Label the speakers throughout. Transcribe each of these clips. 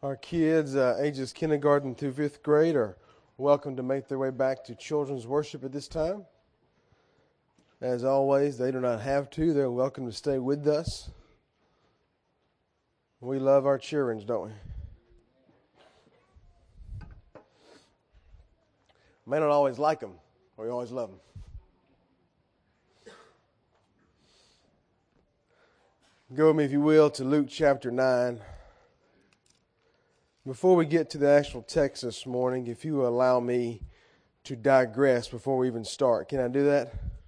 Speaker 1: Our kids, ages kindergarten through 5th grade, are welcome to make their way back to children's worship at this time. As always, they do not have to. They're welcome to stay with us. We love our children, don't we? May not always like them, or we always love them. Go with me, if you will, to Luke chapter 9. Before we get to the actual text this morning, if you will allow me to digress before we even start. Can I do that?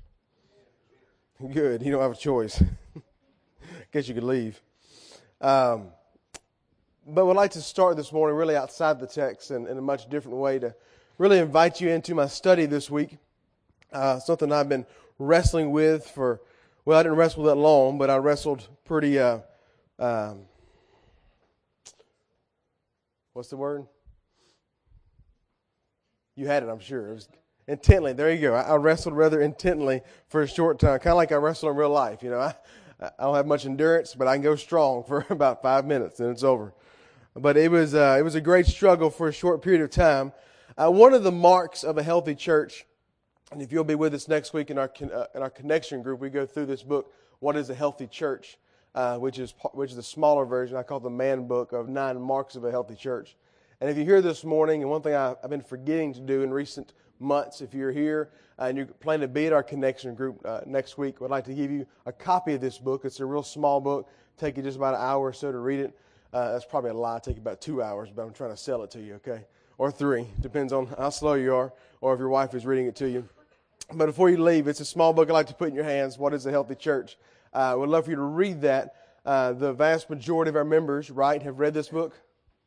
Speaker 1: Good. You don't have a choice. Guess you could leave. But we'd like to start this morning really outside the text and in a much different way to really invite you into my study this week. Something I've been wrestling with I didn't wrestle that long, but I wrestled pretty... what's the word? You had it, I'm sure. It was intently. There you go. I wrestled rather intently for a short time, kind of like I wrestle in real life. You know, I don't have much endurance, but I can go strong for about 5 minutes and it's over. But it was a great struggle for a short period of time. One of the marks of a healthy church, and if you'll be with us next week in our connection group, we go through this book, What is a Healthy Church? Which is the smaller version. I call it the Man Book of 9 Marks of a Healthy Church. And if you're here this morning, and one thing I've been forgetting to do in recent months, if you're here and you're planning to be at our connection group next week, I'd like to give you a copy of this book. It's a real small book. Take you just about an hour or so to read it. That's probably a lie. Take about 2 hours, but I'm trying to sell it to you, okay? Or 3. Depends on how slow you are or if your wife is reading it to you. But before you leave, it's a small book I'd like to put in your hands. What is a Healthy Church? We'd love for you to read that. The vast majority of our members, right, have read this book.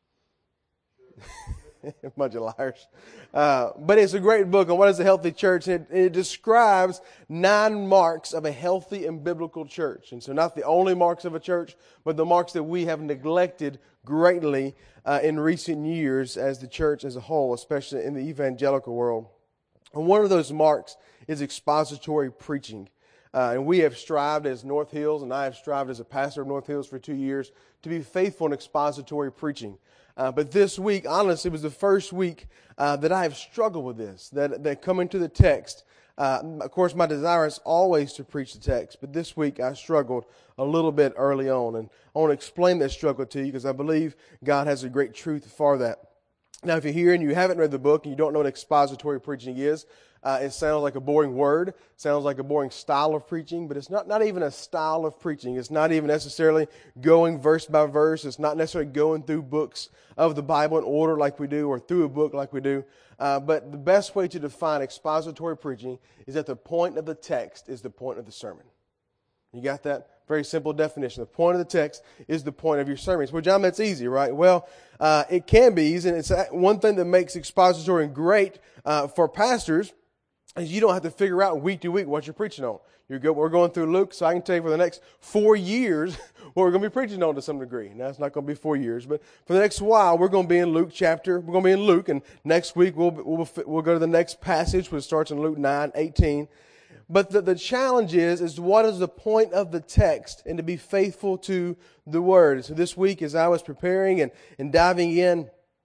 Speaker 1: Bunch of liars. But it's a great book on what is a healthy church. It describes 9 marks of a healthy and biblical church. And so not the only marks of a church, but the marks that we have neglected greatly in recent years as the church as a whole, especially in the evangelical world. And one of those marks is expository preaching. And we have strived as North Hills, and I have strived as a pastor of North Hills for 2 years, to be faithful in expository preaching. But this week, honestly, was the first week that I have struggled with this, that coming to the text. Of course, my desire is always to preach the text, but this week I struggled a little bit early on. And I want to explain that struggle to you because I believe God has a great truth for that. Now, if you're here and you haven't read the book and you don't know what expository preaching is, it sounds like a boring word, sounds like a boring style of preaching, but it's not even a style of preaching. It's not even necessarily going verse by verse. It's not necessarily going through books of the Bible in order like we do or through a book like we do. But the best way to define expository preaching is that the point of the text is the point of the sermon. You got that? Very simple definition. The point of the text is the point of your sermons. Well, John, that's easy, right? Well, it can be easy. And it's one thing that makes expository great for pastors is you don't have to figure out week to week what you're preaching on. We're going through Luke, so I can tell you for the next 4 years what we're going to be preaching on to some degree. Now, it's not going to be 4 years, but for the next while, we're going to be in Luke, and next week we'll go to the next passage, which starts in Luke 9:18. But the challenge is what is the point of the text and to be faithful to the Word. So this week, as I was preparing and diving in,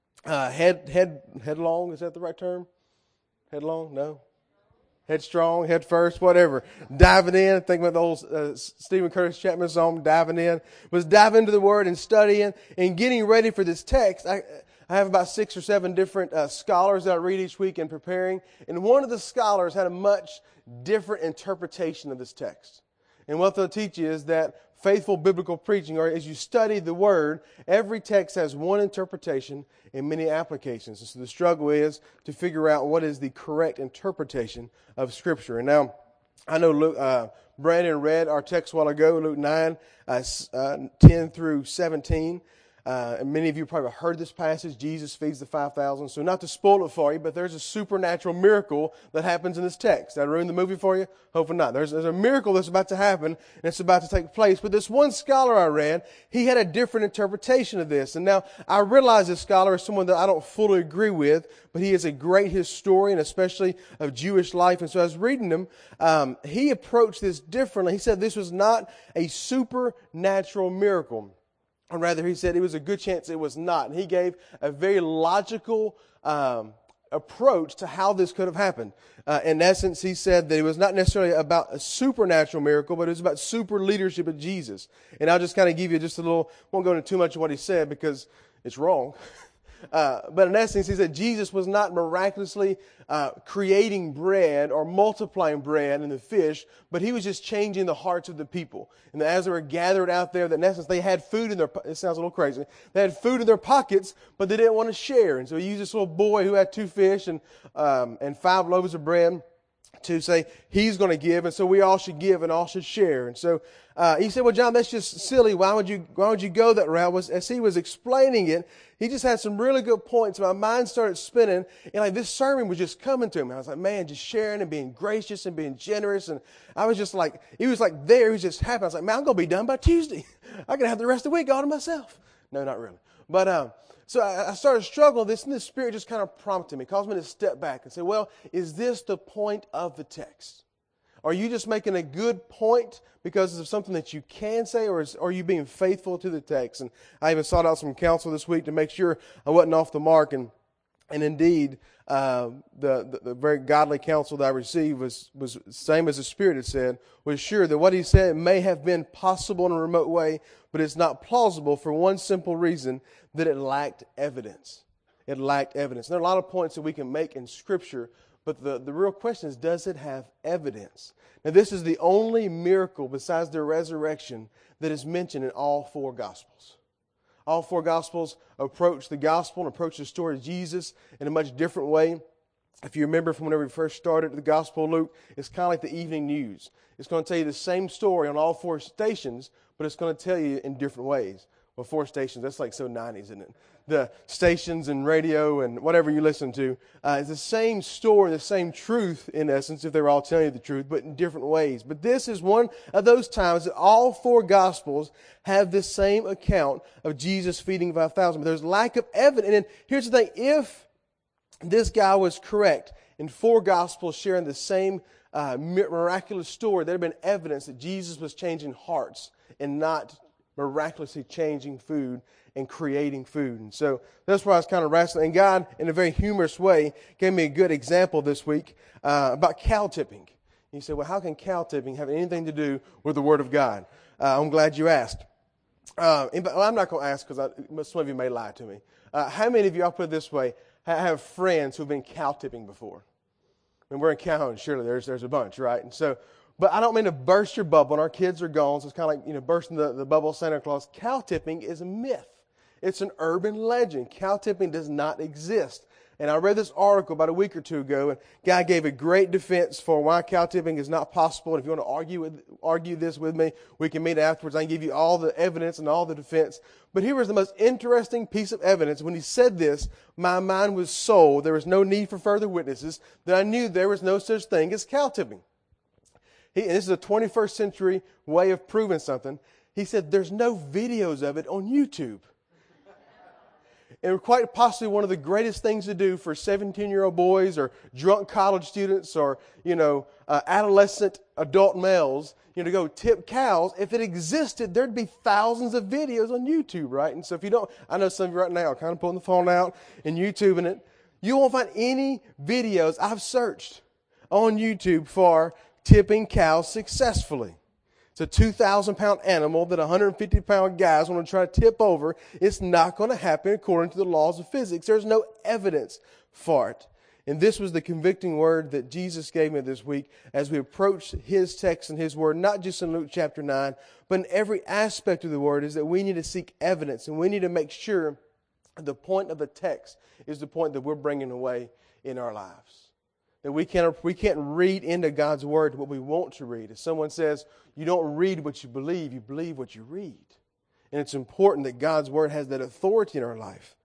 Speaker 1: headlong, is that the right term? Headlong? No? Headstrong, head first, whatever. Diving in, thinking about the old Stephen Curtis Chapman song, diving in. Was diving into the Word and studying and getting ready for this text. I have about 6 or 7 different scholars that I read each week in preparing. And one of the scholars had a much different interpretation of this text. And what they'll teach you is that faithful biblical preaching, or as you study the Word, every text has one interpretation and many applications. And so the struggle is to figure out what is the correct interpretation of Scripture. And now, I know Brandon read our text a while ago, Luke 9, 10 through 17. And many of you probably heard this passage, Jesus feeds the 5,000. So not to spoil it for you, but there's a supernatural miracle that happens in this text. Did I ruin the movie for you? Hopefully not. There's a miracle that's about to happen, and it's about to take place. But this one scholar I read, he had a different interpretation of this. And now, I realize this scholar is someone that I don't fully agree with, but he is a great historian, especially of Jewish life. And so I was reading him. He approached this differently. He said this was not a supernatural miracle. or rather he said it was a good chance it was not. And he gave a very logical approach to how this could have happened. In essence, he said that it was not necessarily about a supernatural miracle, but it was about super leadership of Jesus. And I'll just kind of give you just a little, won't go into too much of what he said because it's wrong. But in essence, he said Jesus was not miraculously creating bread or multiplying bread and the fish, but he was just changing the hearts of the people. And as they were gathered out there, that in essence they had food in their, it sounds a little crazy, they had food in their pockets, but they didn't want to share. And so he used this little boy who had 2 fish and 5 loaves of bread to say he's going to give, and so we all should give and all should share. And so he said, well, John, that's just silly. Why would you go that route? As he was explaining it, he just had some really good points. My mind started spinning, and like this sermon was just coming to me. I was like, man, just sharing and being gracious and being generous. And I was just like, he was like there. He was just happy. I was like, man, I'm going to be done by Tuesday. I can have the rest of the week all to myself. No, not really. But so I started struggling with this, and the Spirit just kind of prompted me, caused me to step back and say, well, is this the point of the text? Are you just making a good point because of something that you can say, or are you being faithful to the text? And I even sought out some counsel this week to make sure I wasn't off the mark. And indeed, the very godly counsel that I received was the same as the Spirit had said, was sure that what he said may have been possible in a remote way, but it's not plausible for one simple reason, that it lacked evidence. It lacked evidence. And there are a lot of points that we can make in Scripture, but the real question is, does it have evidence? Now, this is the only miracle besides the resurrection that is mentioned in all 4 Gospels. All 4 Gospels approach the gospel and approach the story of Jesus in a much different way. If you remember from whenever we first started the Gospel of Luke, it's kind of like the evening news. It's going to tell you the same story on all 4 stations, but it's going to tell you in different ways. Well, 4 stations, that's like so 90s, isn't it? The stations and radio and whatever you listen to, it's the same story, the same truth in essence, if they were all telling you the truth, but in different ways. But this is one of those times that all 4 Gospels have this same account of Jesus feeding 5,000. But there's lack of evidence. And here's the thing, if this guy was correct in 4 Gospels sharing the same miraculous story, there had been evidence that Jesus was changing hearts and not miraculously changing food and creating food. And so that's why I was kind of wrestling. And God, in a very humorous way, gave me a good example this week about cow tipping. He said, well, how can cow tipping have anything to do with the Word of God? I'm glad you asked. I'm not going to ask because some of you may lie to me. How many of you, I'll put it this way, have friends who've been cow tipping before? And we're in Calhoun, surely there's a bunch, right? And so, but I don't mean to burst your bubble, and our kids are gone, so it's kind of like, bursting the bubble of Santa Claus. Cow tipping is a myth. It's an urban legend. Cow tipping does not exist. And I read this article about a week or 2 ago, and a guy gave a great defense for why cow tipping is not possible. And if you want to argue this with me, we can meet afterwards. I can give you all the evidence and all the defense. But here was the most interesting piece of evidence. When he said this, my mind was sold. There was no need for further witnesses, that I knew there was no such thing as cow tipping. And this is a 21st century way of proving something. He said there's no videos of it on YouTube. And quite possibly one of the greatest things to do for 17-year-old boys or drunk college students or, adolescent adult males, to go tip cows. If it existed, there'd be thousands of videos on YouTube, right? And so if you don't, I know some of you right now are kind of pulling the phone out and YouTubing it. You won't find any videos I've searched on YouTube for tipping cows successfully. It's a 2,000-pound animal that 150-pound guys want to try to tip over. It's not going to happen according to the laws of physics. There's no evidence for it. And this was the convicting word that Jesus gave me this week as we approach His text and His word, not just in Luke chapter 9, but in every aspect of the word, is that we need to seek evidence and we need to make sure the point of the text is the point that we're bringing away in our lives. That we can't read into God's Word what we want to read. As someone says, you don't read what you believe what you read. And it's important that God's Word has that authority in our life.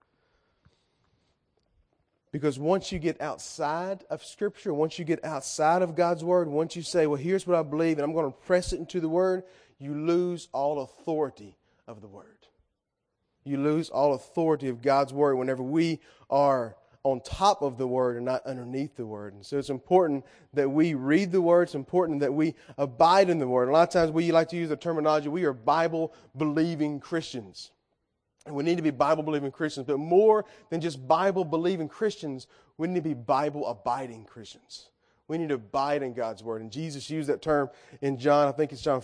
Speaker 1: Because once you get outside of Scripture, once you get outside of God's Word, once you say, well, here's what I believe, and I'm going to press it into the Word, you lose all authority of the Word. You lose all authority of God's Word whenever we are on top of the Word and not underneath the Word. And so it's important that we read the Word. It's important that we abide in the Word. A lot of times we like to use the terminology, we are Bible-believing Christians. And we need to be Bible-believing Christians. But more than just Bible-believing Christians, we need to be Bible-abiding Christians. We need to abide in God's Word. And Jesus used that term in John, I think it's John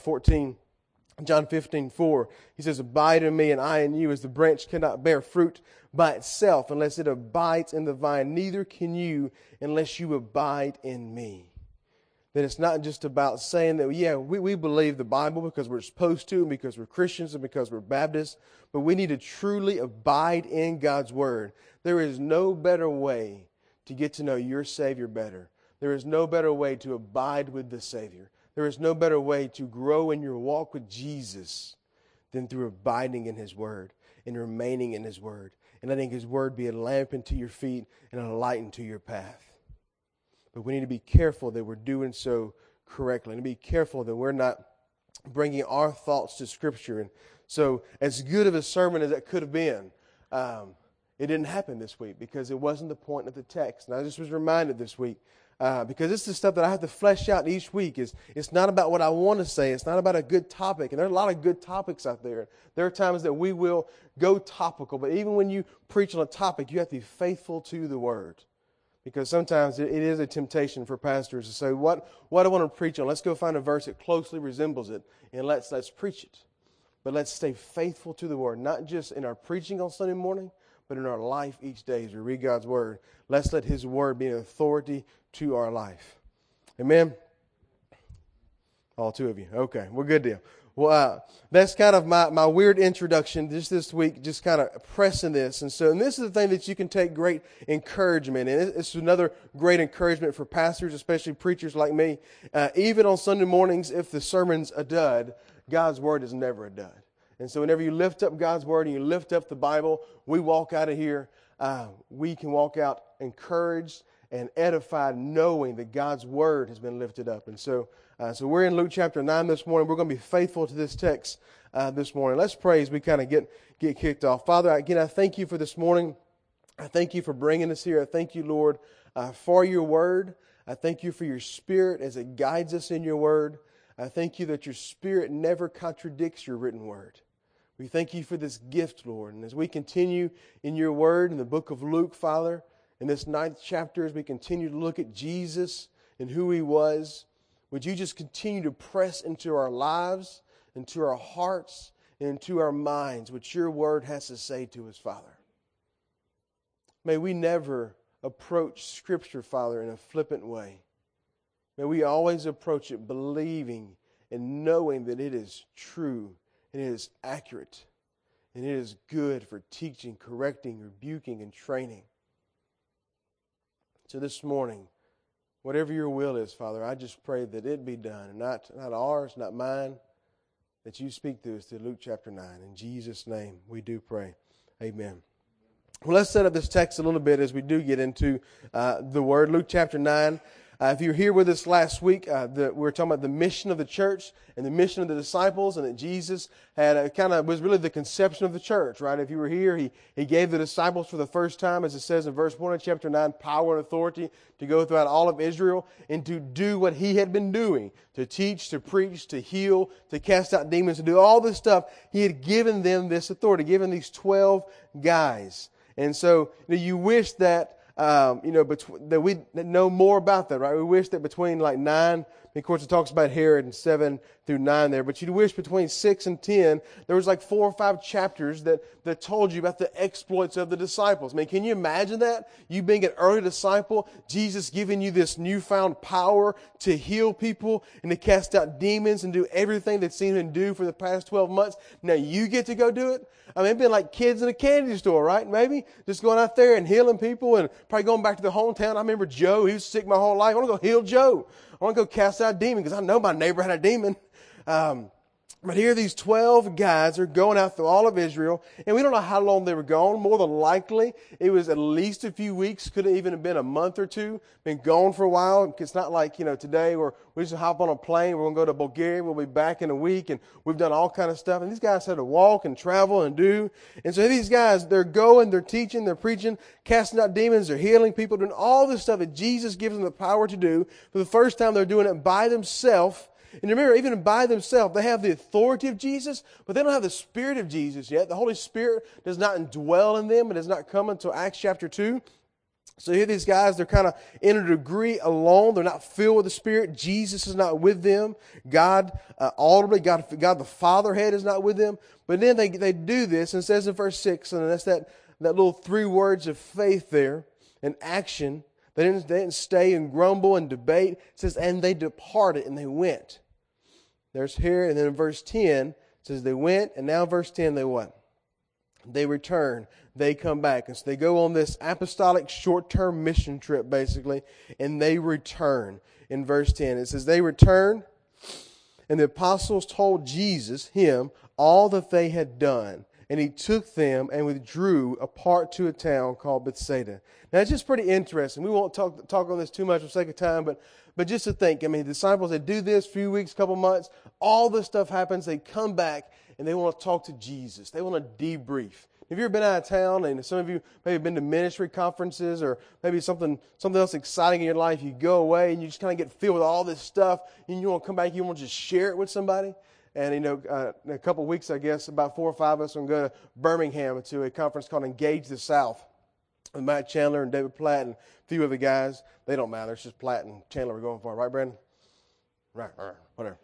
Speaker 1: 15:4. He says, abide in me and I in you, as the branch cannot bear fruit by itself unless it abides in the vine. Neither can you unless you abide in me. That it's not just about saying that, yeah, we believe the Bible because we're supposed to, and because we're Christians, and because we're Baptists, but we need to truly abide in God's Word. There is no better way to get to know your Savior better. There is no better way to abide with the Savior. There is no better way to grow in your walk with Jesus than through abiding in His Word and remaining in His Word and letting His Word be a lamp unto your feet and a light unto your path. But we need to be careful that we're doing so correctly, and be careful that we're not bringing our thoughts to Scripture. And so, as good of a sermon as that could have been, it didn't happen this week because it wasn't the point of the text. And I just was reminded this week, because this is stuff that I have to flesh out each week. It's not about what I want to say. It's not about a good topic. And there are a lot of good topics out there. There are times that we will go topical, but even when you preach on a topic, you have to be faithful to the Word. Because sometimes it is a temptation for pastors to say, what I want to preach on, let's go find a verse that closely resembles it, and let's preach it. But let's stay faithful to the Word, not just in our preaching on Sunday morning, but in our life each day as we read God's Word. Let's let His Word be an authority to our life. Amen? All two of you. Okay, well, good deal. Well, that's kind of my weird introduction just this week, just kind of pressing this. And this is the thing that you can take great encouragement. And it's another great encouragement for pastors, especially preachers like me. Even on Sunday mornings, if the sermon's a dud, God's Word is never a dud. And so whenever you lift up God's Word and you lift up the Bible, we walk out of here, we can walk out encouraged and edified, knowing that God's Word has been lifted up. And so we're in Luke chapter 9 this morning. We're going to be faithful to this text this morning. Let's pray as we kind of get kicked off. Father, again, I thank you for this morning. I thank you for bringing us here. I thank you, Lord, for your Word. I thank you for your Spirit as it guides us in your Word. I thank you that your Spirit never contradicts your written Word. We thank you for this gift, Lord. And as we continue in your Word in the book of Luke, Father, in this 9th chapter, as we continue to look at Jesus and who He was, would you just continue to press into our lives, into our hearts, and into our minds what your Word has to say to us, Father. May we never approach Scripture, Father, in a flippant way. May we always approach it believing and knowing that it is true, and it is accurate, and it is good for teaching, correcting, rebuking, and training. So this morning, whatever your will is, Father, I just pray that it be done. And not ours, not mine, that you speak to us through Luke chapter 9. In Jesus' name, we do pray. Amen. Well, let's set up this text a little bit as we do get into the Word. Luke chapter 9. If you were here with us last week, we were talking about the mission of the church and the mission of the disciples, and that Jesus was really the conception of the church, right? If you were here, he gave the disciples for the first time, as it says in verse 1 of chapter 9, power and authority to go throughout all of Israel and to do what He had been doing, to teach, to preach, to heal, to cast out demons, to do all this stuff. He had given them this authority, given these 12 guys. And so you wish that that we know more about that, right? We wish that between 9, of course it talks about Herod and 7 through 9 there, but you'd wish between 6 and 10, there was 4 or 5 chapters that told you about the exploits of the disciples. I mean, can you imagine that? You being an early disciple, Jesus giving you this newfound power to heal people and to cast out demons and do everything they've seen Him do for the past 12 months. Now you get to go do it? I mean, it'd be like kids in a candy store, right? Maybe just going out there and healing people and probably going back to the hometown. I remember Joe. He was sick my whole life. I want to go heal Joe. I want to go cast out a demon because I know my neighbor had a demon. But here these 12 guys are going out through all of Israel, and we don't know how long they were gone. More than likely, it was at least a few weeks. Could have even have been a month or two. Been gone for a while. It's not like, today where we just hop on a plane. We're going to go to Bulgaria. We'll be back in a week, and we've done all kind of stuff. And these guys had to walk and travel and do. And so these guys, they're going, they're teaching, they're preaching, casting out demons, they're healing people, doing all this stuff that Jesus gives them the power to do. For the first time, they're doing it by themselves. And remember, even by themselves, they have the authority of Jesus, but they don't have the Spirit of Jesus yet. The Holy Spirit does not indwell in them. It does not come until Acts chapter 2. So here these guys, they're kind of in a degree alone. They're not filled with the Spirit. Jesus is not with them. God, audibly, God the Father head is not with them. But then they do this, and it says in verse 6, and that's that little 3 words of faith there, and action. They didn't stay and grumble and debate. It says, and they departed, and they went. There's here, and then in verse 10, it says they went, and now verse 10, they what? They return, they come back. And so they go on this apostolic short-term mission trip, basically, and they return. In verse 10, it says, they returned, and the apostles told Jesus, him, all that they had done. And he took them and withdrew apart to a town called Bethsaida. Now, it's just pretty interesting. We won't talk on this too much for the sake of time, but just to think, I mean, the disciples, they do this, few weeks, couple months, all this stuff happens, they come back, and they want to talk to Jesus. They want to debrief. Have you ever been out of town, and some of you maybe been to ministry conferences, or maybe something else exciting in your life, you go away, and you just kind of get filled with all this stuff, and you want to come back, you want to just share it with somebody? And, in a couple of weeks, I guess, about 4 or 5 of us are going to go to Birmingham to a conference called Engage the South with Matt Chandler and David Platt and a few other guys. They don't matter. It's just Platt and Chandler we're going for. Right, Brandon? Right. Whatever.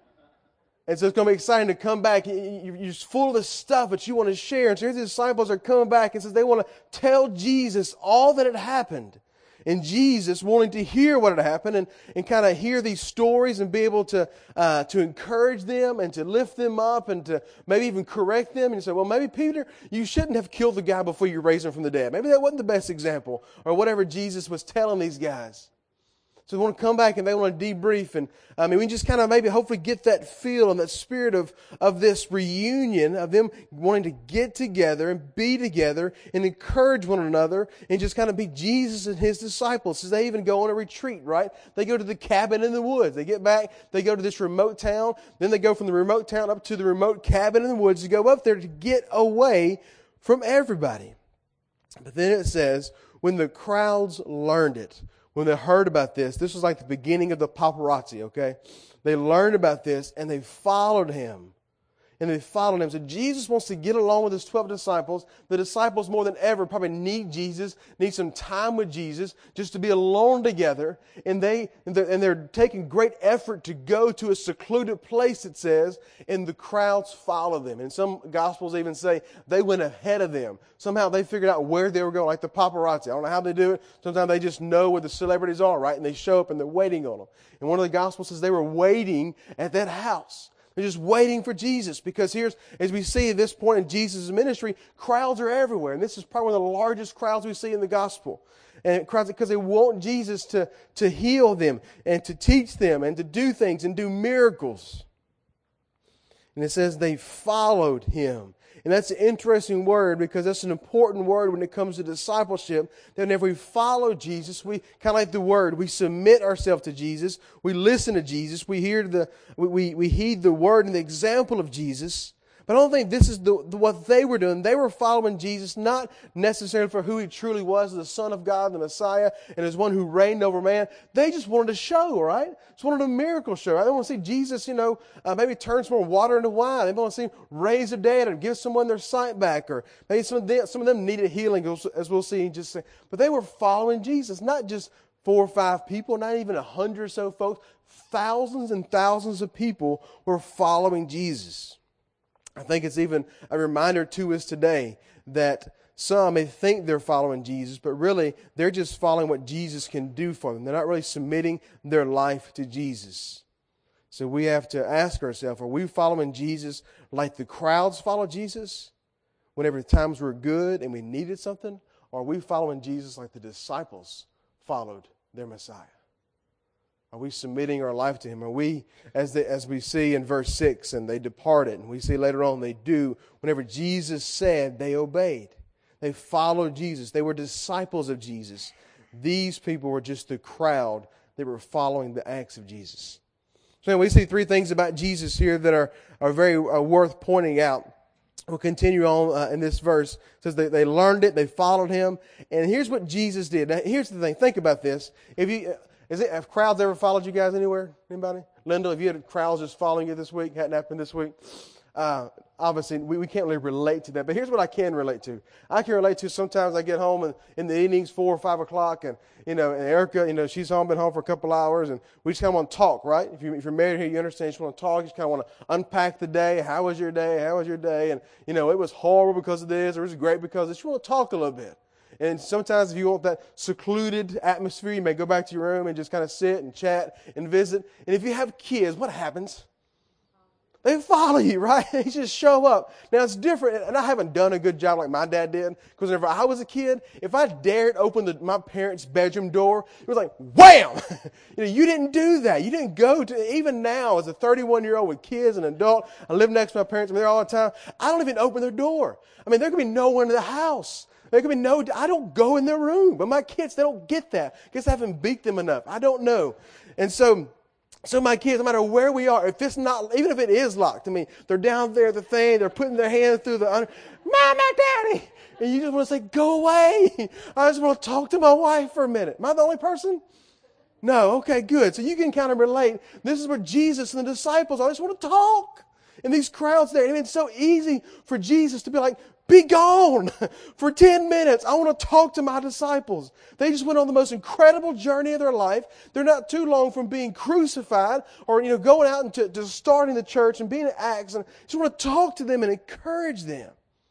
Speaker 1: And so it's going to be exciting to come back. You're just full of this stuff that you want to share. And so here the disciples are coming back and says they want to tell Jesus all that had happened. And Jesus wanting to hear what had happened and kind of hear these stories and be able to encourage them and to lift them up and to maybe even correct them. And you say, well, maybe Peter, you shouldn't have killed the guy before you raised him from the dead. Maybe that wasn't the best example, or whatever Jesus was telling these guys. So they want to come back and they want to debrief. And we just kind of maybe hopefully get that feel and that spirit of this reunion, of them wanting to get together and be together and encourage one another and just kind of be Jesus and His disciples. So they even go on a retreat, right? They go to the cabin in the woods. They get back, they go to this remote town. Then they go from the remote town up to the remote cabin in the woods to go up there to get away from everybody. But then it says, when the crowds learned it, when they heard about this was like the beginning of the paparazzi, okay? They learned about this and they followed Him. So Jesus wants to get along with His 12 disciples. The disciples more than ever probably need Jesus, need some time with Jesus, just to be alone together. And they're taking great effort to go to a secluded place, it says, and the crowds follow them. And some Gospels even say they went ahead of them. Somehow they figured out where they were going, like the paparazzi. I don't know how they do it. Sometimes they just know where the celebrities are, right? And they show up and they're waiting on them. And one of the Gospels says they were waiting at that house. They're just waiting for Jesus, because here's, as we see at this point in Jesus' ministry, crowds are everywhere. And this is probably one of the largest crowds we see in the gospel. And crowds, because they want Jesus to heal them and to teach them and to do things and do miracles. And it says they followed Him. And that's an interesting word, because that's an important word when it comes to discipleship. That whenever we follow Jesus, we kind of like the word, we submit ourselves to Jesus, we listen to Jesus, we heed the word and the example of Jesus. But I don't think this is what they were doing. They were following Jesus not necessarily for who He truly was, the Son of God, the Messiah, and as one who reigned over man. They just wanted a show, right? Just wanted a miracle show. Right? They want to see Jesus, maybe turn some more water into wine. They want to see Him raise the dead or give someone their sight back. Or maybe some of them needed healing, as we'll see. But they were following Jesus, not just 4 or 5 people, not even 100 or so folks. Thousands and thousands of people were following Jesus. I think it's even a reminder to us today that some may think they're following Jesus, but really they're just following what Jesus can do for them. They're not really submitting their life to Jesus. So we have to ask ourselves, are we following Jesus like the crowds follow Jesus whenever times were good and we needed something? Or are we following Jesus like the disciples followed their Messiah? Are we submitting our life to Him? Are we, as we see in verse 6, and they departed, and we see later on they do, whenever Jesus said, they obeyed. They followed Jesus. They were disciples of Jesus. These people were just the crowd that were following the acts of Jesus. So we see 3 things about Jesus here that are very worth pointing out. We'll continue on in this verse. It says they learned it, they followed Him, and here's what Jesus did. Now, here's the thing. Think about this. Have crowds ever followed you guys anywhere? Anybody? Linda, if you had crowds just following you this week, hadn't happened this week, obviously we can't really relate to that. But here's what I can relate to. I can relate to sometimes I get home in the evenings, 4 or 5 o'clock, and and Erica, she's been home for a couple hours, and we just kind of want to talk, right? If you're married here, you understand. You just want to talk. You just kind of want to unpack the day. How was your day? How was your day? And it was horrible because of this, or it was great because of this. You want to talk a little bit. And sometimes if you want that secluded atmosphere, you may go back to your room and just kind of sit and chat and visit. And if you have kids, what happens? They follow you, right? They just show up. Now, it's different, and I haven't done a good job like my dad did, because whenever I was a kid, if I dared open my parents' bedroom door, it was like, wham! You didn't do that. You didn't go to, even now, as a 31-year-old with kids and an adult, I live next to my parents, I'm there all the time, I don't even open their door. There could be no one in the house. There could be I don't go in their room. But my kids, they don't get that. I guess I haven't beat them enough. I don't know. And so my kids, no matter where we are, if it's not, even if it is locked, they're down there at the thing, they're putting their hand through the Mama, Daddy! And you just want to say, go away. I just want to talk to my wife for a minute. Am I the only person? No, okay, good. So you can kind of relate. This is where Jesus and the disciples, I just want to talk. And these crowds there, it's so easy for Jesus to be like, be gone for 10 minutes. I want to talk to my disciples. They just went on the most incredible journey of their life. They're not too long from being crucified or, going out to starting the church and being in Acts. And I just want to talk to them and encourage them.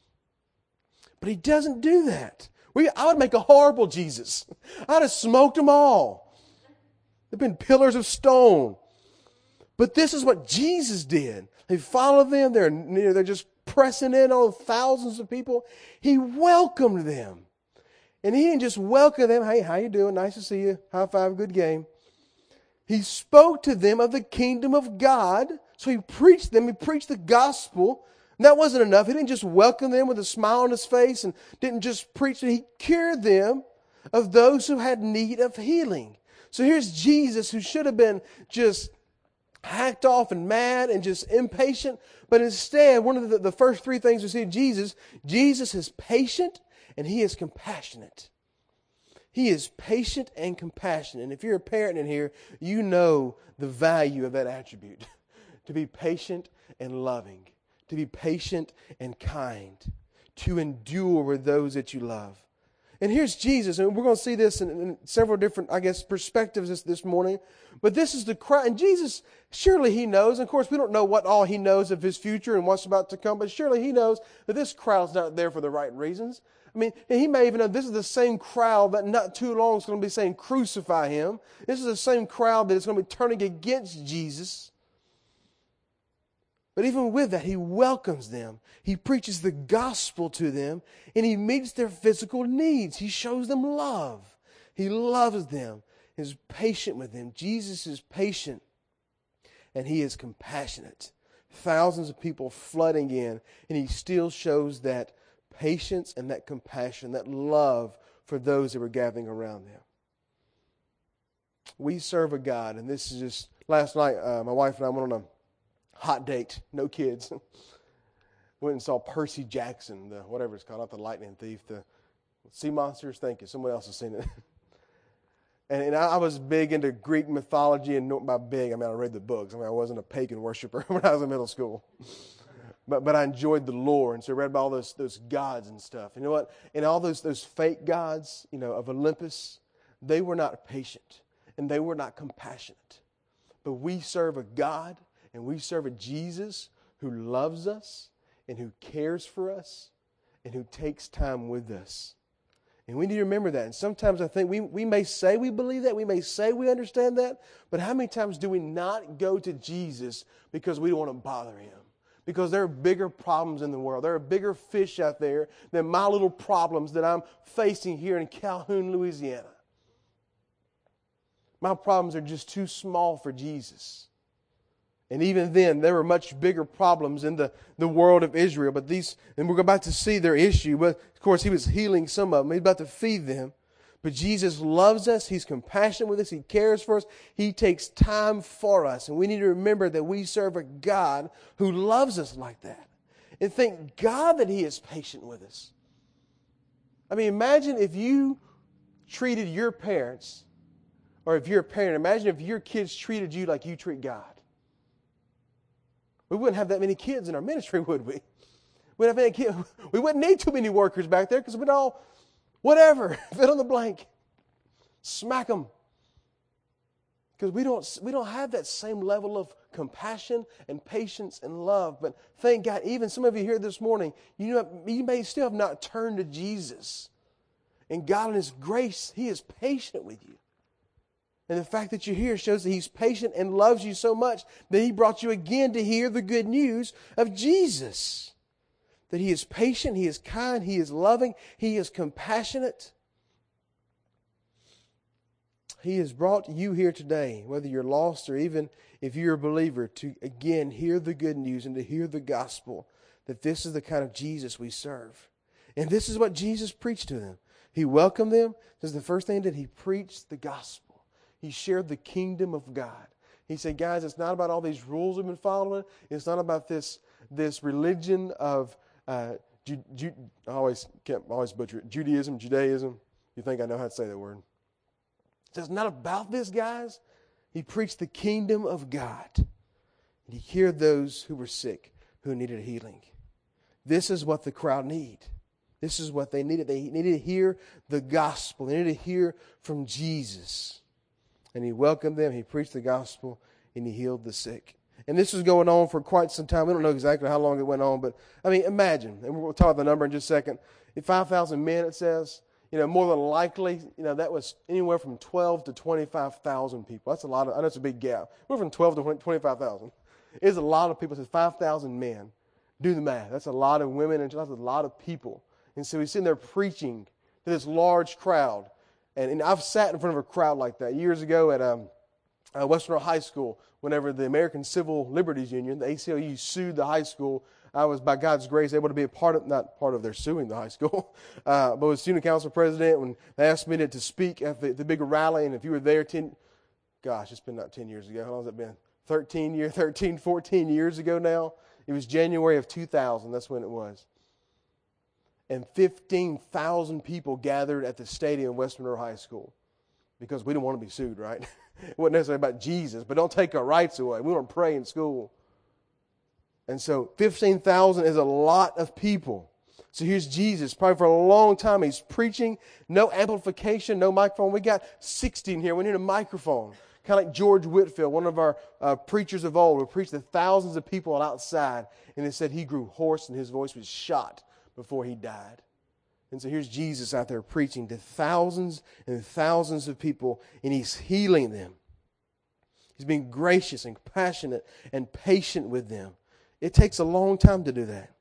Speaker 1: But he doesn't do that. I would make a horrible Jesus. I'd have smoked them all. They've been pillars of stone. But this is what Jesus did. They followed them. They're just pressing in on thousands of people. He welcomed them. And he didn't just welcome them. Hey, how you doing? Nice to see you. High five, good game. He spoke to them of the kingdom of God. So he preached them. He preached the gospel. And that wasn't enough. He didn't just welcome them with a smile on his face and didn't just preach. He cured them of those who had need of healing. So here's Jesus, who should have been just hacked off and mad and just impatient. But instead, one of the first 3 things we see in Jesus is patient and he is compassionate. He is patient and compassionate. And if you're a parent in here, you know the value of that attribute. To be patient and loving. To be patient and kind. To endure with those that you love. And here's Jesus, and we're going to see this in several different, perspectives this morning. But this is the crowd. And Jesus, surely he knows. And of course, we don't know what all he knows of his future and what's about to come. But surely he knows that this crowd's not there for the right reasons. And he may even know this is the same crowd that not too long is going to be saying, crucify him. This is the same crowd that is going to be turning against Jesus. But even with that, he welcomes them. He preaches the gospel to them. And he meets their physical needs. He shows them love. He loves them. He's patient with them. Jesus is patient. And he is compassionate. Thousands of people flooding in. And he still shows that patience and that compassion, that love for those that were gathering around them. We serve a God. And this is just, last night, my wife and I went on a hot date, no kids. Went and saw Percy Jackson, whatever it's called, not the lightning thief, the sea monsters. Thank you. Someone else has seen it. And I was big into Greek mythology, and by big, I read the books. I wasn't a pagan worshiper when I was in middle school. But I enjoyed the lore, and so I read about all those gods and stuff. You know what? And all those fake gods, of Olympus, they were not patient, and they were not compassionate. But we serve a God, and we serve a Jesus who loves us, and who cares for us, and who takes time with us. And we need to remember that. And sometimes I think we may say we believe that, we may say we understand that, but how many times do we not go to Jesus because we don't want to bother him? Because there are bigger problems in the world. There are bigger fish out there than my little problems that I'm facing here in Calhoun, Louisiana. My problems are just too small for Jesus. And even then, there were much bigger problems in the world of Israel. But and we're about to see their issue. But of course, he was healing some of them. He's about to feed them. But Jesus loves us. He's compassionate with us. He cares for us. He takes time for us. And we need to remember that we serve a God who loves us like that. And thank God that he is patient with us. Imagine if you treated your parents, or if you're a parent, imagine if your kids treated you like you treat God. We wouldn't have that many kids in our ministry, would we? We wouldn't need too many workers back there because we'd all, whatever, fill in the blank, smack them. Because we don't have that same level of compassion and patience and love. But thank God, even some of you here this morning, you may still have not turned to Jesus. And God in His grace, He is patient with you. And the fact that you're here shows that He's patient and loves you so much that He brought you again to hear the good news of Jesus. That He is patient, He is kind, He is loving, He is compassionate. He has brought you here today, whether you're lost or even if you're a believer, to again hear the good news and to hear the gospel, that this is the kind of Jesus we serve. And this is what Jesus preached to them. He welcomed them. This is the first thing that He preached the gospel. He shared the kingdom of God. He said, guys, it's not about all these rules we've been following. It's not about this religion of, I always butcher it, Judaism. You think I know how to say that word. It's not about this, guys. He preached the kingdom of God. And He cured those who were sick, who needed healing. This is what the crowd need. This is what they needed. They needed to hear the gospel. They needed to hear from Jesus. And He welcomed them. He preached the gospel, and He healed the sick. And this was going on for quite some time. We don't know exactly how long it went on, but I mean, imagine, and we'll talk about the number in just a second. 5,000 men, it says. More than likely, that was anywhere from 12 to 25,000 people. That's a lot. I know it's a big gap. We're from 12 to 25,000. It's a lot of people. It says 5,000 men. Do the math. That's a lot of women and that's a lot of people. And so he's sitting there preaching to this large crowd. And I've sat in front of a crowd like that years ago at Western High School. Whenever the American Civil Liberties Union, the ACLU, sued the high school, I was, by God's grace, able to be not part of their suing the high school, but was student council president when they asked me to speak at the big rally. And if you were there it's been not 10 years ago. How long has it been? 14 years ago now. It was January of 2000. That's when it was. And 15,000 people gathered at the stadium of West Monroe High School because we didn't want to be sued, right? It wasn't necessarily about Jesus, but don't take our rights away. We want to pray in school. And so 15,000 is a lot of people. So here's Jesus, probably for a long time. He's preaching, no amplification, no microphone. We got 16 here. We need a microphone. Kind of like George Whitefield, one of our preachers of old, who preached to thousands of people outside. And they said he grew hoarse and his voice was shot before he died. And so here's Jesus out there preaching to thousands and thousands of people, and He's healing them. He's being gracious and compassionate and patient with them. It takes a long time to do that.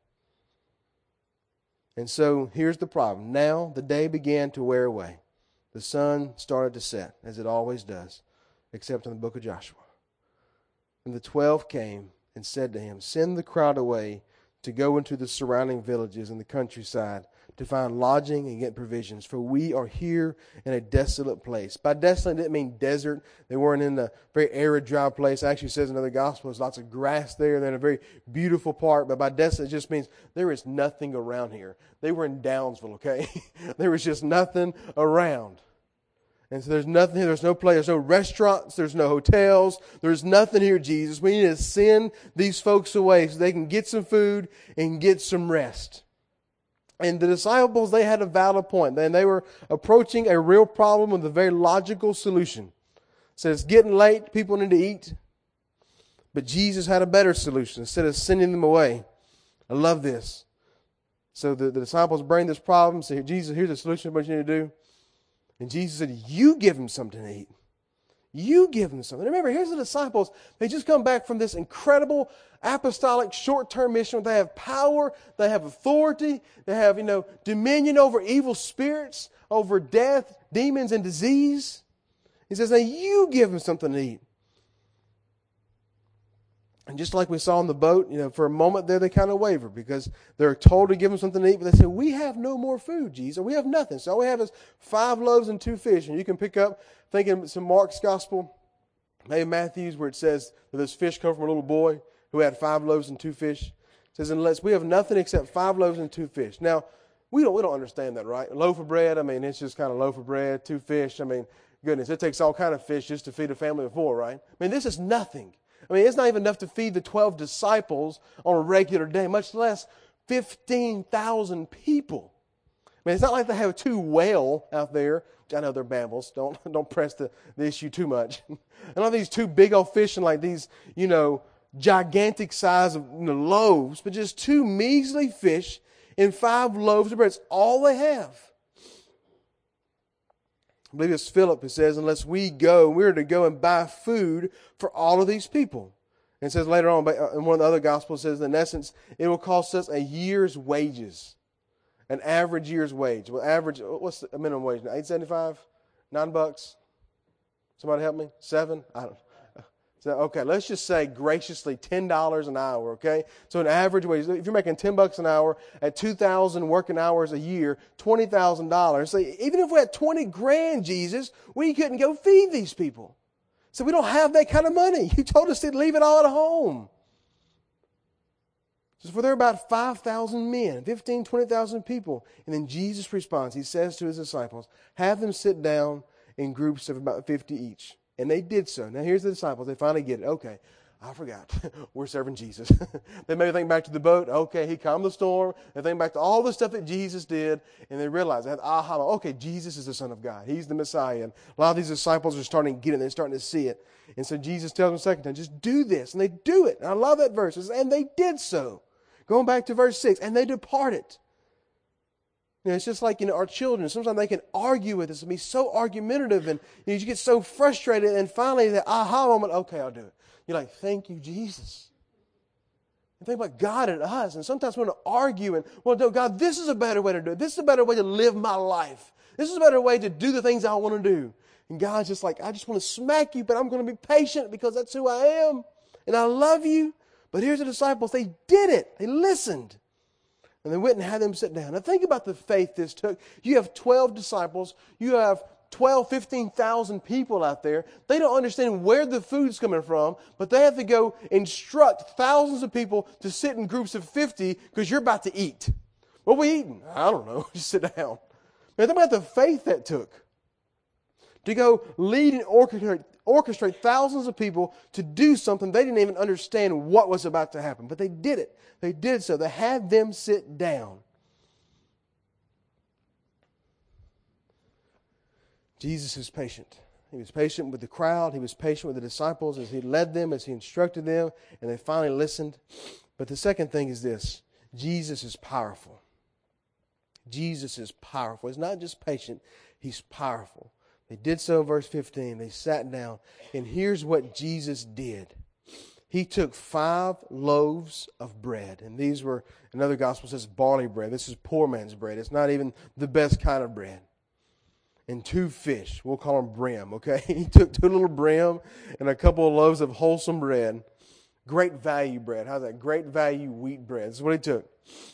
Speaker 1: And so here's the problem. Now the day began to wear away. The sun started to set, as it always does, except in the book of Joshua. And the 12 came and said to Him, "Send the crowd away to go into the surrounding villages and the countryside to find lodging and get provisions, for we are here in a desolate place." By desolate, it didn't mean desert. They weren't in a very arid, dry place. It actually says in other Gospels, lots of grass there. They're in a very beautiful part. But by desolate, it just means there is nothing around here. They were in Downsville, okay? There was just nothing around. And so there's nothing here. There's no place. There's no restaurants. There's no hotels. There's nothing here, Jesus. We need to send these folks away so they can get some food and get some rest. And the disciples, they had a valid point. And they were approaching a real problem with a very logical solution. So it's getting late. People need to eat. But Jesus had a better solution. Instead of sending them away. I love this. So the disciples bring this problem. Say, Jesus, here's the solution. What you need to do. And Jesus said, you give them something to eat. You give them something. Remember, here's the disciples. They just come back from this incredible apostolic short-term mission. They have power. They have authority. They have, dominion over evil spirits, over death, demons, and disease. He says, now you give them something to eat. And just like we saw on the boat, for a moment there, they kind of waver because they're told to give them something to eat. But they say, we have no more food, Jesus. We have nothing. So all we have is 5 loaves and 2 fish. And you can pick up, thinking it's in Mark's gospel, maybe Matthew's, where it says that this fish come from a little boy who had 5 loaves and 2 fish. It says, unless we have nothing except 5 loaves and 2 fish. Now, we don't understand that, right? A loaf of bread, it's just kind of loaf of bread, 2 fish. Goodness, it takes all kind of fish just to feed a family of 4, right? This is nothing. I mean, it's not even enough to feed the 12 disciples on a regular day, much less 15,000 people. I mean, it's not like they have two whale out there. Which I know they're Bambles. Don't press the issue too much. And all these two big old fish and like these, gigantic size of loaves, but just two measly fish and 5 loaves of bread. It's all they have. I believe it's Philip who says, unless we're to go and buy food for all of these people. And it says later on, in one of the other Gospels, it says, in essence, it will cost us a year's wages. An average year's wage. Well, what's the minimum wage now? $8.75? $9? Somebody help me? 7? I don't know. So, okay, let's just say graciously $10 an hour, okay? So an average wage, if you're making $10 an hour at 2,000 working hours a year, $20,000. So even if we had 20 grand, Jesus, we couldn't go feed these people. So we don't have that kind of money. You told us to leave it all at home. So for there are about 5,000 men, 15, 20,000 people. And then Jesus responds. He says to his disciples, have them sit down in groups of about 50 each. And they did so. Now here's the disciples. They finally get it. Okay, I forgot. We're serving Jesus. They maybe think back to the boat. Okay, he calmed the storm. They think back to all the stuff that Jesus did. And they realize, okay, Jesus is the Son of God. He's the Messiah. And a lot of these disciples are starting to get it. They're starting to see it. And so Jesus tells them a second time, just do this. And they do it. And I love that verse. And they did so. Going back to verse 6. And they departed. It's just like, our children. Sometimes they can argue with us and be so argumentative, and you get so frustrated, and finally the aha moment, okay, I'll do it. You're like, thank you, Jesus. And think about God and us. And sometimes we want to argue and, well, no, God, this is a better way to do it. This is a better way to live my life. This is a better way to do the things I want to do. And God's just like, I just want to smack you, but I'm going to be patient because that's who I am. And I love you. But here's the disciples. They did it. They listened. And they went and had them sit down. Now think about the faith this took. You have 12 disciples. You have 15,000 people out there. They don't understand where the food's coming from, but they have to go instruct thousands of people to sit in groups of 50 because you're about to eat. What are we eating? I don't know. Just sit down. Now think about the faith that took to go lead and orchestrate thousands of people to do something they didn't even understand what was about to happen. But they did it. They did so. They had them sit down. Jesus is patient. He was patient with the crowd. He was patient with the disciples as he led them, as he instructed them, and they finally listened. But the second thing is this. Jesus is powerful. Jesus is powerful. He's not just patient. He's powerful. They did so, verse 15. They sat down. And here's what Jesus did. He took 5 loaves of bread. And these were, another gospel says barley bread. This is poor man's bread. It's not even the best kind of bread. And 2 fish. We'll call them brim, okay? He took 2 little brim and a couple of loaves of wholesome bread. Great value bread. How's that? Great value wheat bread. This is what he took.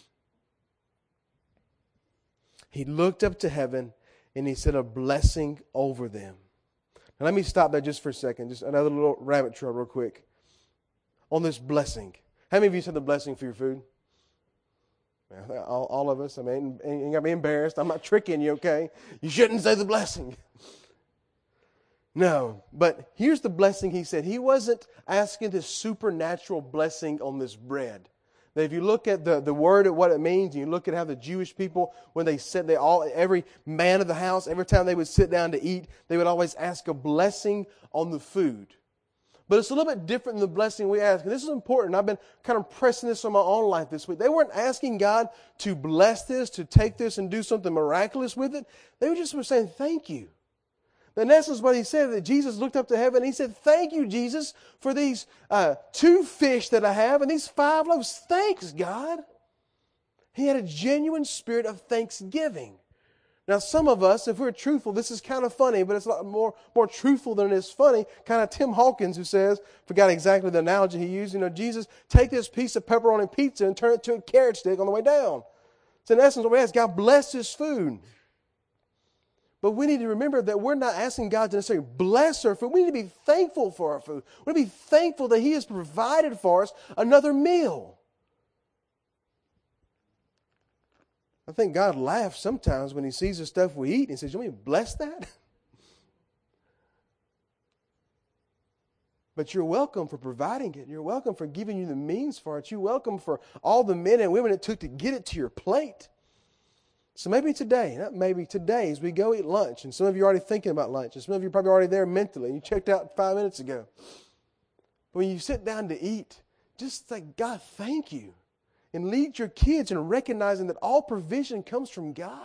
Speaker 1: He looked up to heaven and he said a blessing over them. Now let me stop there just for a second. Just another little rabbit trail real quick. On this blessing. How many of you said the blessing for your food? All of us. I mean, you got to be embarrassed. I'm not tricking you, okay? You shouldn't say the blessing. No, but here's the blessing he said. He wasn't asking this supernatural blessing on this bread. That if you look at the word of what it means, and you look at how the Jewish people, when they sit, every man of the house, every time they would sit down to eat, they would always ask a blessing on the food. But it's a little bit different than the blessing we ask. And this is important. I've been kind of pressing this on my own life this week. They weren't asking God to bless this, to take this and do something miraculous with it. They were just saying, thank you. In essence, what he said, that Jesus looked up to heaven and he said, thank you, Jesus, for these 2 fish that I have and these 5 loaves. Thanks, God. He had a genuine spirit of thanksgiving. Now, some of us, if we're truthful, this is kind of funny, but it's a lot more truthful than it is funny. Kind of Tim Hawkins, who says, forgot exactly the analogy he used, Jesus, take this piece of pepperoni pizza and turn it to a carrot stick on the way down. So in essence, what we ask, God bless this food. But we need to remember that we're not asking God to necessarily bless our food. We need to be thankful for our food. We need to be thankful that He has provided for us another meal. I think God laughs sometimes when He sees the stuff we eat and says, you want me to bless that? But you're welcome for providing it. You're welcome for giving you the means for it. You're welcome for all the men and women it took to get it to your plate. So maybe today, not maybe today, as we go eat lunch, and some of you are already thinking about lunch, and some of you are probably already there mentally, and you checked out 5 minutes ago. But when you sit down to eat, just say, God, thank you. And lead your kids in recognizing that all provision comes from God.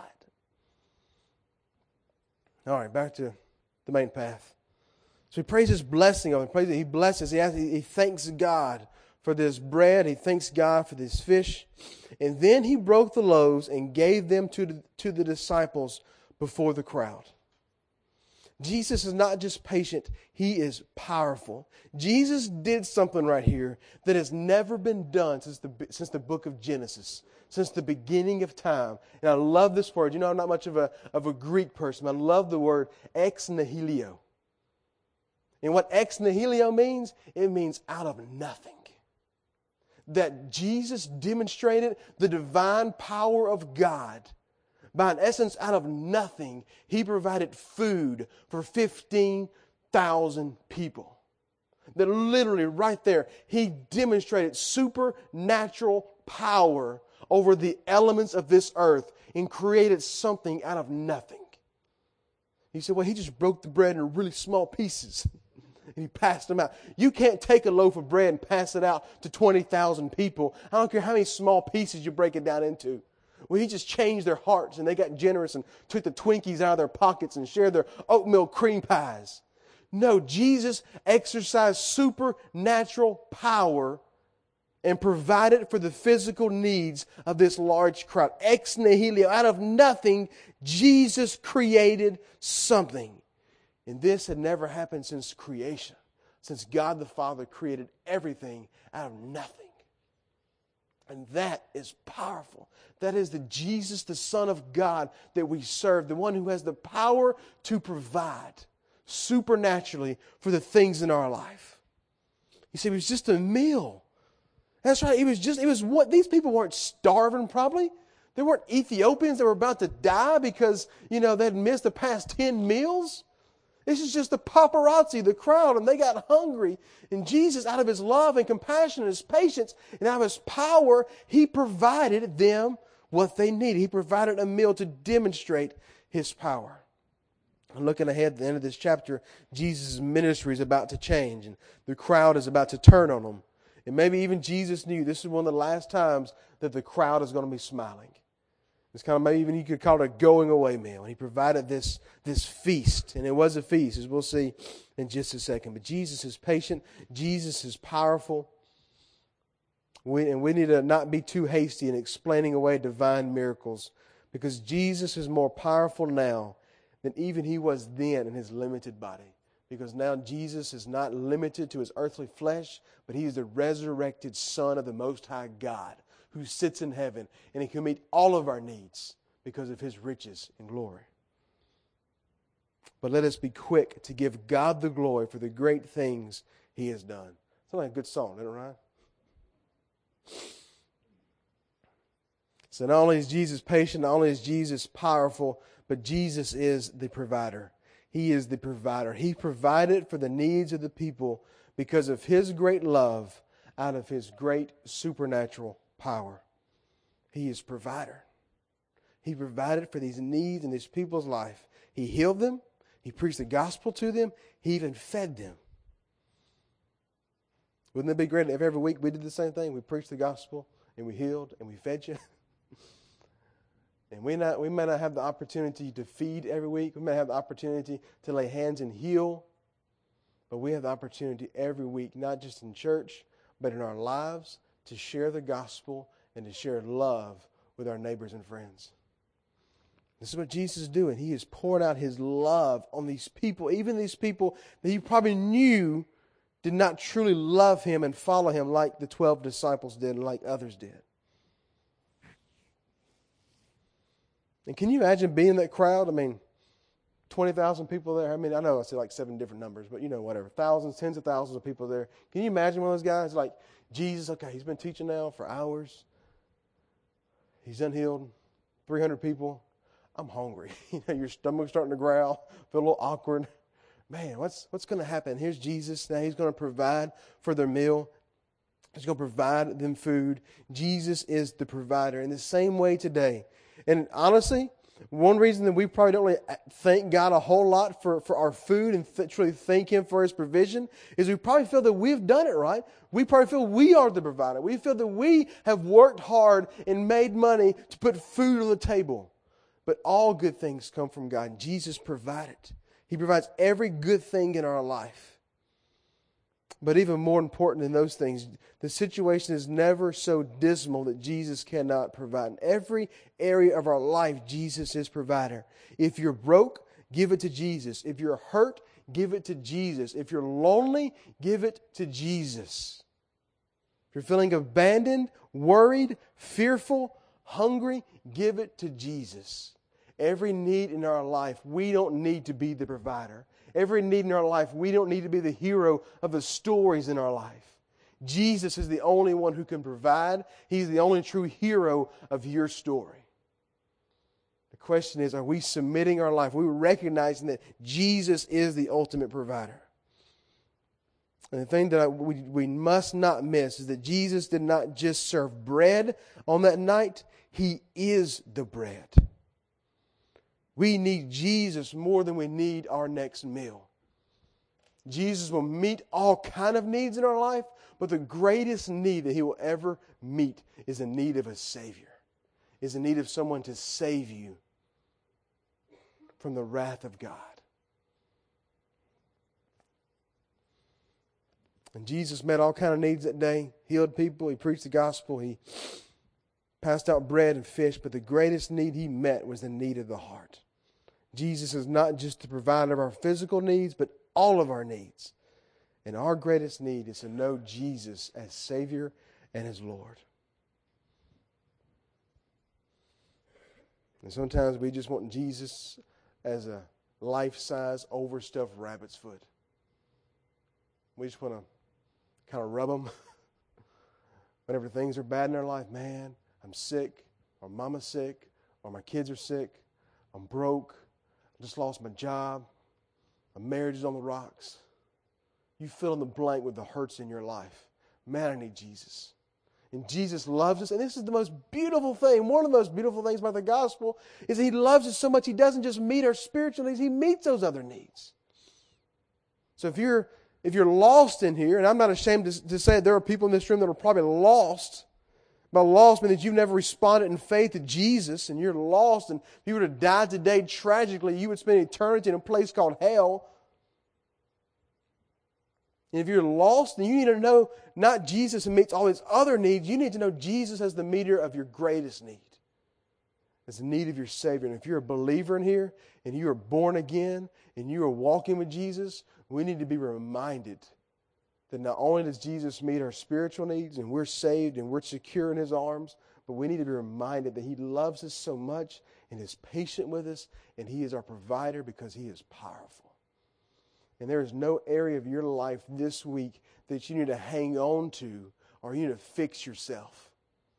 Speaker 1: All right, back to the main path. So he prays his blessing of him. He blesses. He thanks God for this bread. He thanks God for this fish. And then he broke the loaves and gave them to the disciples before the crowd. Jesus is not just patient, he is powerful. Jesus did something right here that has never been done since the book of Genesis, since the beginning of time. And I love this word. You know, I'm not much of a Greek person, but I love the word ex nihilo. And what ex nihilo means, it means out of nothing. That Jesus demonstrated the divine power of God. By in essence, out of nothing, he provided food for 15,000 people. That literally right there, he demonstrated supernatural power over the elements of this earth and created something out of nothing. He said, well, he just broke the bread in really small pieces and he passed them out. You can't take a loaf of bread and pass it out to 20,000 people. I don't care how many small pieces you break it down into. Well, he just changed their hearts and they got generous and took the Twinkies out of their pockets and shared their oatmeal cream pies. No, Jesus exercised supernatural power and provided for the physical needs of this large crowd. Ex nihilo, out of nothing, Jesus created something. And this had never happened since creation, since God the Father created everything out of nothing. And that is powerful. That is the Jesus, the Son of God that we serve, the one who has the power to provide supernaturally for the things in our life. You see, it was just a meal. That's right. It was what these people weren't starving probably. There weren't Ethiopians that were about to die because, they'd missed the past 10 meals. This is just the paparazzi, the crowd, and they got hungry. And Jesus, out of his love and compassion and his patience and out of his power, he provided them what they needed. He provided a meal to demonstrate his power. And looking ahead at the end of this chapter, Jesus' ministry is about to change, and the crowd is about to turn on him. And maybe even Jesus knew this is one of the last times that the crowd is going to be smiling. It's kind of maybe even you could call it a going away meal. And he provided this feast. And it was a feast, as we'll see in just a second. But Jesus is patient. Jesus is powerful. We need to not be too hasty in explaining away divine miracles, because Jesus is more powerful now than even he was then in his limited body. Because now Jesus is not limited to his earthly flesh, but he is the resurrected Son of the Most High God, who sits in heaven, and he can meet all of our needs because of his riches and glory. But let us be quick to give God the glory for the great things he has done. Sounds like a good song, doesn't it, Ryan? So not only is Jesus patient, not only is Jesus powerful, but Jesus is the provider. He is the provider. He provided for the needs of the people because of his great love out of his great supernatural power. He is provider. He provided for these needs in these people's life. He healed them. He preached the gospel to them. He even fed them. Wouldn't it be great if every week we did the same thing? We preached the gospel and we healed and we fed you. And we may not have the opportunity to feed every week. We may have the opportunity to lay hands and heal. But we have the opportunity every week, not just in church, but in our lives, to share the gospel and to share love with our neighbors and friends. This is what Jesus is doing. He is pouring out his love on these people, even these people that he probably knew did not truly love him and follow him like the 12 disciples did and like others did. And can you imagine being in that crowd? 20,000 people there. I know I said like 7 different numbers, but whatever. Thousands, tens of thousands of people there. Can you imagine one of those guys like, Jesus, okay, he's been teaching now for hours. He's unhealed 300 people. I'm hungry. Your stomach's starting to growl. Feel a little awkward. man, what's going to happen? Here's Jesus. Now He's going to provide for their meal. He's going to provide them food. Jesus is the provider. In the same way today. And honestly, one reason that we probably don't really thank God a whole lot for our food and truly thank Him for His provision is we probably feel that we've done it right. We probably feel we are the provider. We feel that we have worked hard and made money to put food on the table. But all good things come from God. Jesus provided. He provides every good thing in our life. But even more important than those things, the situation is never so dismal that Jesus cannot provide. In every area of our life, Jesus is provider. If you're broke, give it to Jesus. If you're hurt, give it to Jesus. If you're lonely, give it to Jesus. If you're feeling abandoned, worried, fearful, hungry, give it to Jesus. Every need in our life, we don't need to be the provider. Every need in our life, we don't need to be the hero of the stories in our life. Jesus is the only one who can provide. He's the only true hero of your story. The question is, are we submitting our life? Are we recognizing that Jesus is the ultimate provider? And the thing that we must not miss is that Jesus did not just serve bread on that night. He is the bread. We need Jesus more than we need our next meal. Jesus will meet all kind of needs in our life, but the greatest need that He will ever meet is the need of a Savior, is the need of someone to save you from the wrath of God. And Jesus met all kind of needs that day, healed people, He preached the gospel, He passed out bread and fish, but the greatest need He met was the need of the heart. Jesus is not just the provider of our physical needs, but all of our needs. And our greatest need is to know Jesus as Savior and as Lord. And sometimes we just want Jesus as a life-size, overstuffed rabbit's foot. We just want to kind of rub Him whenever things are bad in our life. Man, I'm sick, or mama's sick, or my kids are sick, I'm broke, I just lost my job, my marriage is on the rocks. You fill in the blank with the hurts in your life. Man, I need Jesus. And Jesus loves us. And this is the most beautiful thing. One of the most beautiful things about the gospel is that He loves us so much He doesn't just meet our spiritual needs, He meets those other needs. So if you're lost in here, and I'm not ashamed to say there are people in this room that are probably lost. By lost means that you've never responded in faith to Jesus and you're lost, and if you were to die today tragically, you would spend eternity in a place called hell. And if you're lost, then you need to know not Jesus who meets all His other needs. You need to know Jesus as the meter of your greatest need, as the need of your Savior. And if you're a believer in here and you are born again and you are walking with Jesus, we need to be reminded that not only does Jesus meet our spiritual needs and we're saved and we're secure in His arms, but we need to be reminded that He loves us so much and is patient with us, and He is our provider because He is powerful. And there is no area of your life this week that you need to hang on to or you need to fix yourself.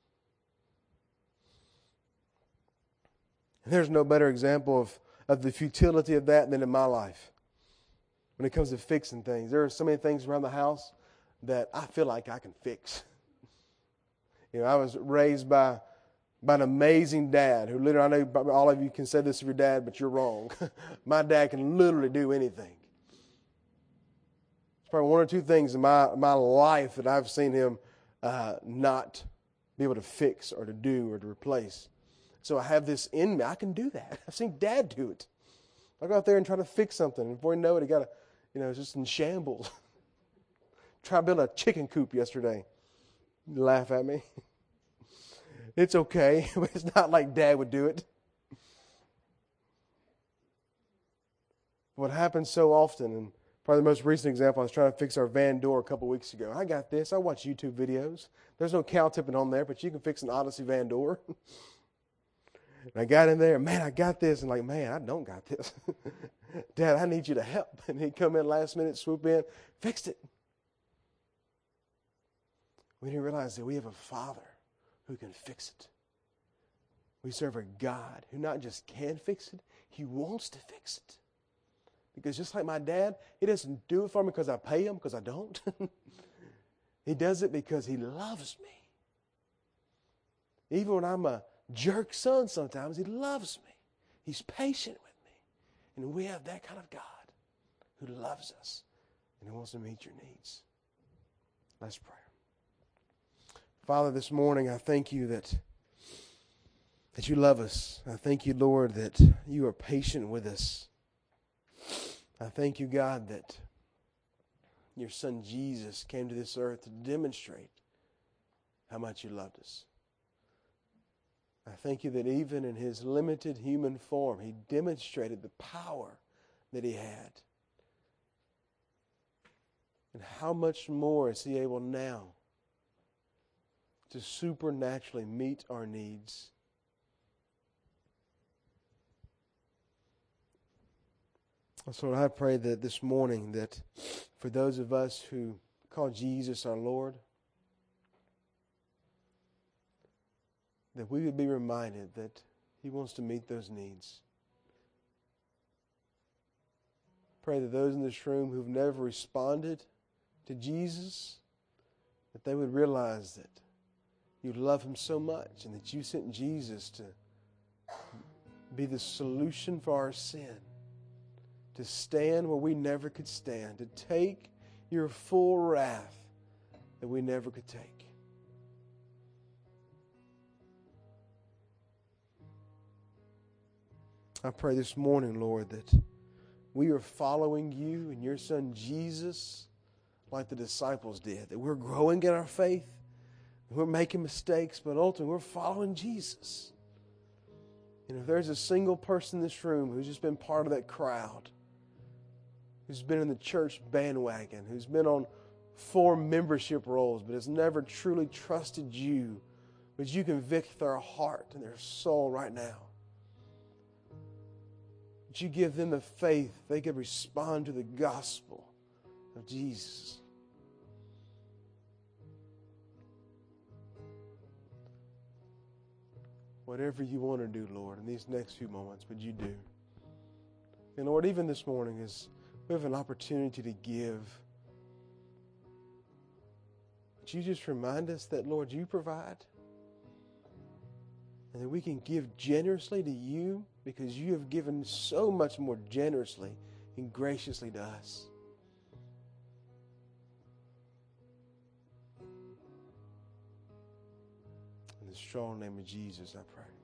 Speaker 1: And there's no better example of the futility of that than in my life. When it comes to fixing things, there are so many things around the house that I feel like I can fix. You know, I was raised by an amazing dad who literally, I know all of you can say this of your dad, but you're wrong. My dad can literally do anything. There's probably one or two things in my life that I've seen him not be able to fix or to do or to replace. So I have this in me. I can do that. I've seen Dad do it. I go out there and try to fix something, and before you know it, he got it's just in shambles. Try to build a chicken coop yesterday. You laugh at me. It's okay, but it's not like Dad would do it. What happens so often, and probably the most recent example, I was trying to fix our van door a couple weeks ago. I got this. I watch YouTube videos. There's no cow tipping on there, but you can fix an Odyssey van door. And I got in there, man, I got this. And man, I don't got this. Dad, I need you to help. And he'd come in last minute, swoop in, fixed it. We didn't realize that we have a Father who can fix it. We serve a God who not just can fix it, He wants to fix it. Because just like my dad, he doesn't do it for me because I pay him, because I don't. He does it because he loves me. Even when I'm a jerk son sometimes, he loves me. He's patient with me. And we have that kind of God who loves us and who wants to meet your needs. Let's pray. Father, this morning I thank you that you love us. I thank you, Lord, that you are patient with us. I thank you, God, that your Son Jesus came to this earth to demonstrate how much you loved us. I thank you that even in his limited human form, he demonstrated the power that he had. And how much more is he able now to supernaturally meet our needs? So I pray that this morning, that for those of us who call Jesus our Lord, that we would be reminded that he wants to meet those needs. Pray that those in this room who've never responded to Jesus, that they would realize that you love him so much and that you sent Jesus to be the solution for our sin, to stand where we never could stand, to take your full wrath that we never could take. I pray this morning, Lord, that we are following you and your Son Jesus like the disciples did, that we're growing in our faith, we're making mistakes, but ultimately we're following Jesus. And if there's a single person in this room who's just been part of that crowd, who's been in the church bandwagon, who's been on 4 membership rolls, but has never truly trusted you, would you convict their heart and their soul right now? Would you give them the faith they could respond to the gospel of Jesus? Whatever you want to do, Lord, in these next few moments, would you do? And Lord, even this morning, as we have an opportunity to give, would you just remind us that, Lord, you provide? And that we can give generously to you because you have given so much more generously and graciously to us. In the strong name of Jesus, I pray.